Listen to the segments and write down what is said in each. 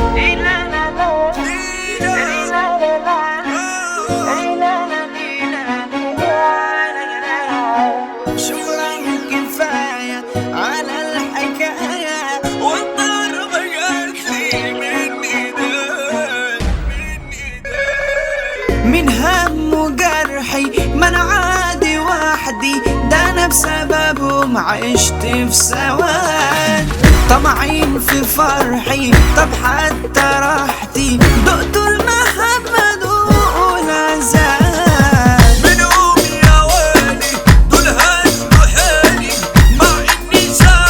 شكرا كفاية على الحكاية والضرب قتلي من ايدين من هم وجرحي ما انا عادي وحدي، ده انا بسببهم عشت في سواد. طمعين في فرحي طب حتى راحتي، دقتوا المحبة دول العذاب. منهم يا ويلي دول هزوا حالي، مع اني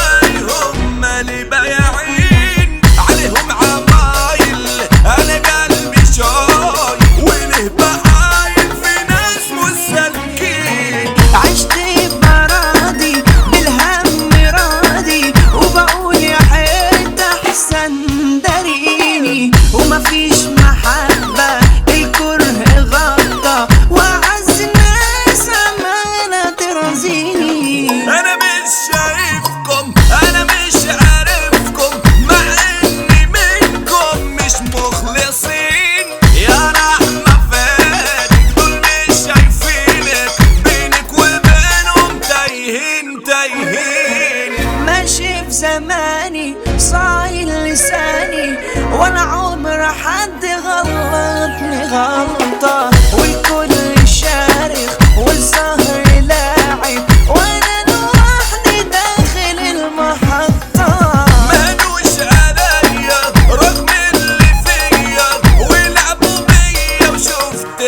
شايهم مالي بايعين عليهم عمايل. انا قلبي شاي وله بحايل في ناس مسالكين. عشت براضي بالهم راضي، وبقول يا حيت احسن داريني. ومفيش محبة الكره غطى، وأعز الناس عمالة ترازيني. انا مش شايفكم انا مش عارفكم، مع اني منكم مش مخلصين. يا رحمة فين دول مش شايفينك، بينك وبينهم تايهين تايهين. ماشي في زماني صايل لساني، ولا عمر حد غلطني غلطة. والكل شارخ والزهر لاعب، وانا لوحدي داخل المحطة. مانوش عليا رغم اللي فيا، ولعبوا بيا وشفت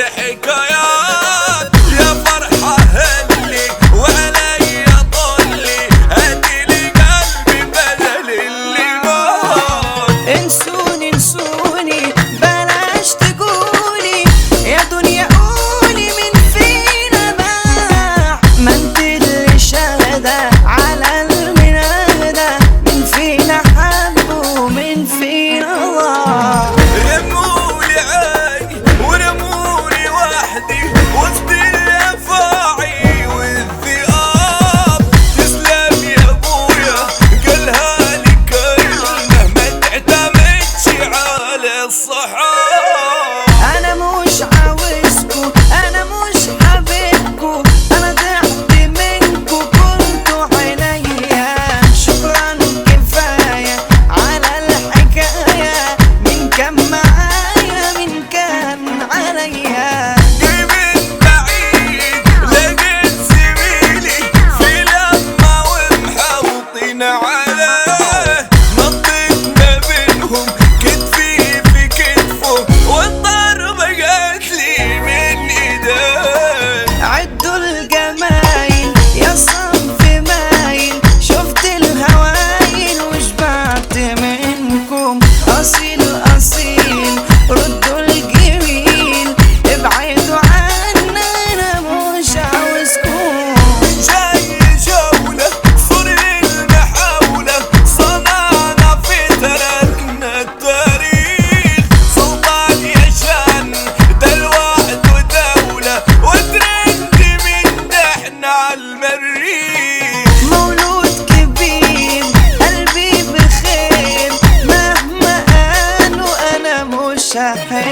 حكايات. يا فرحة هلي وعليا طلي، هديلي قلبي بدل اللي مات. انسوني انسوني بلاش تقولي يا دنيا، قولي مين فينا باع. ما انت اللي شاهدة على المنادى، مين فينا حب ومين فينا ضاع. رمولي عادي ورمولي وحدي وسط الافاعي والذئاب. تسلم يا ابويا قالها لي كلمه، ما تعتمدش على الصحاب. انا مش عاوزكو انا مش حبيبكو، انا تعبت منكو كنتوا عينيا. شكرا كفاية على الحكاية، من كان معايا من كان عليا. جه من بعيد لقيت زميلي في لمه ومحوطين عليه. نطيت ما بينهم كتفي في كتفه، والضربه جاتلي من ايديه. عدوا الجمايل يا صنف مايل، شفت الهوايل وشبعت منكم. أصيل أصيل ردوا الجميل، ابعدوا عنا أنا مش عاوزكم. جاي جولة صور المحاولة، صنعنا في تركنا التاريخ. سلطان يشان ده لوحده دولة، وترند من ده احنا عالمريخ. مولود كبير قلبي بخير، مهما قالوا أنا مش هحل.